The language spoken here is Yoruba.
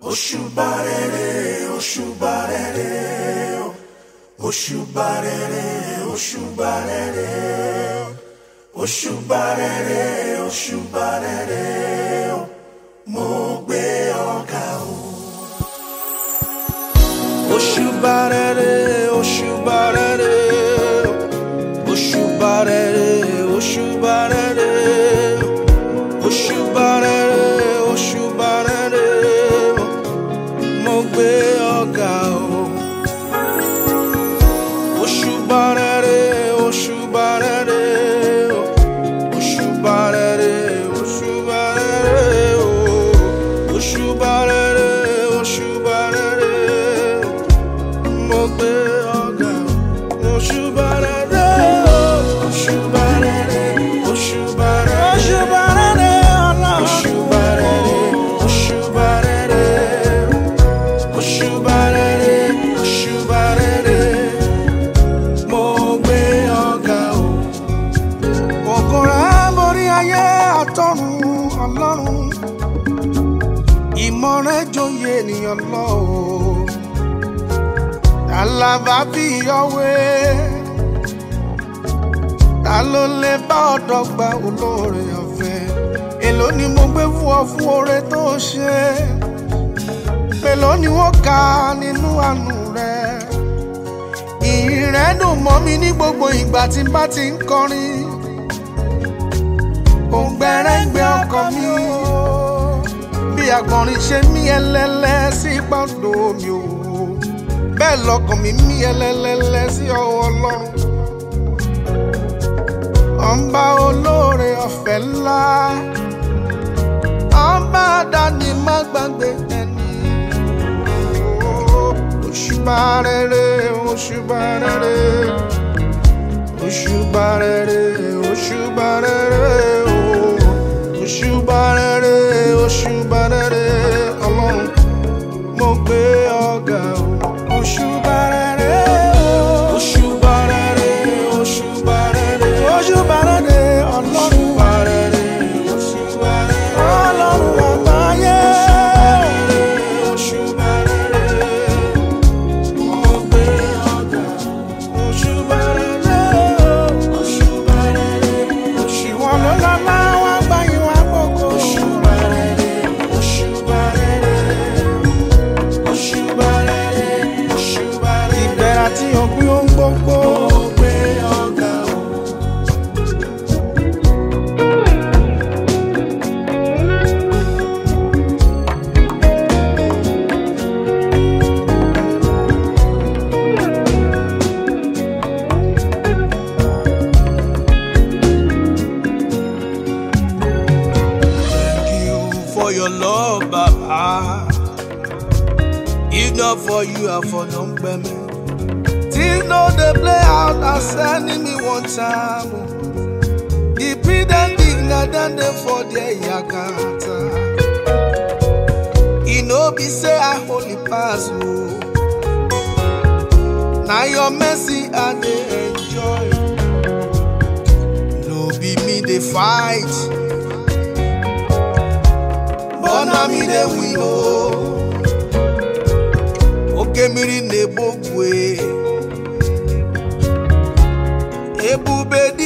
Òṣùbà rere, òṣùbà rere, òṣùbà rere, òṣùbà rere, òṣùbà rere, òṣùbà rere, mo gbé ọ̀gá o. Òṣùbà rere, òṣùbà rere, òṣùbà rere, òṣùbà rere, òṣùbà rere, òṣùbà rere, mo gbé ọ̀gá o. Òṣùbà rere, òṣùbà rere, òṣùbà rere, òṣùbà rere, òṣùbà rere, òṣùbà rere, mo gbé ọ̀gá o. Òṣùbà rere, òṣùbà rere, òṣùbà rere, òṣùbà rere, òṣùbà rere, òṣùbà rere, òṣùbà rere, òṣùbà rere, mo gbé ọ̀gá o. Ògo rẹ̀ borí ayé àtọ̀run Ọlọ́run, ìmọ̀ rẹ̀ joyè ènìyàn lọ o. Ta bá bí ọwé, ta ló lè bá ọ̀dọ̀ gba olóore ọ̀fẹ́? Èló ni mo gbé fún ọ fún oore tó ṣe, mélòó ni wọ́n kà nínú àánú rẹ? Ìyìn rẹ dùn mọ́ mi ní gbogbo ìgbà tí n bá ti ń kọrin. Òǹgbẹ́rẹ́gbẹ́ ọkàn mi bí àgbọ̀nrín ṣe mí ẹlẹ́lẹ́ sí pàdó mi o, bẹ́ẹ̀ lọ́kàn mi mí ẹlẹ́lẹ́lẹ́ sí ọwọ́ Ọlọ́run. Ọba olóore ọ̀fẹ́ ńlá, ọba àdáni má gbàgbé ẹni. Òṣùbà rere, òṣùbà rere, òṣùbà rere, òṣùbà rere, òṣùbà rere, òṣùbà rere, Ọlọ́run mo gbé ọ̀gá o. Òṣùbà rere, òṣùbà rere, òṣùbà rere, òṣùbà rere, Ọlọ́run rere, òṣùbà rere, Ọlọ́run àgbáyé. Òṣùbà rere, mo gbé ọ̀gá. Òṣùbà rere, òṣùbà rere, òṣìwọ̀n ló lọ́lá wá gbáyé wá gbogbo. Òṣùbà rere, òṣùbà rere, òṣùbà rere, òṣùbà rere, ìbẹ̀rẹ̀ àti òpin ohun gbogbo. Mo gbé ọ̀gá o. Thank you for your love, Baba. If not for you, I for don't bear me. Till no they play out as enemy one time. The prudent digna than them for their yakata. It no be say I holy pass. Now your mercy I they enjoy. No be me they fight, but now me they win. Okay, miri nebogwe. Ebube